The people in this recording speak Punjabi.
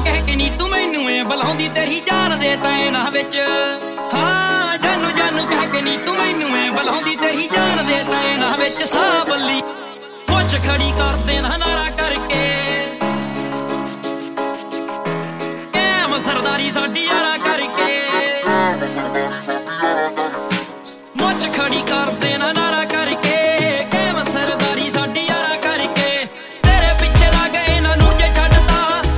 ਕਹਿ ਕੇ ਨੀ ਤੂੰ ਮੈਨੂੰ ਏ ਬੁਲਾਉਂਦੀ ਤੇਰੀ ਜਾਨ ਦੇ ਤੈਨਾਂ ਵਿੱਚ। ਹਾਂ ਜਾਨੂ ਜਾਨੂ ਕਹਿ ਕੇ ਨੀ ਤੂੰ ਮੈਨੂੰ ਏ ਬੁਲਾਉਂਦੀ ਤੇਰੀ ਜਾਨ ਦੇ ਤੈਨਾਂ ਵਿੱਚ। ਸਾਹ ਬੱਲੀ ਪੁੱਛ ਖੜੀ ਕਰ ਦੇਣਾ ਨਾਰਾ ਕਰਕੇ, ਐਮ ਸਰਦਾਰੀ ਸਾਡੀ ਯਾਰਾ ਕਰਕੇ। ਮੁੱਛ ਖੜੀ ਕਰ ਦੇਣਾ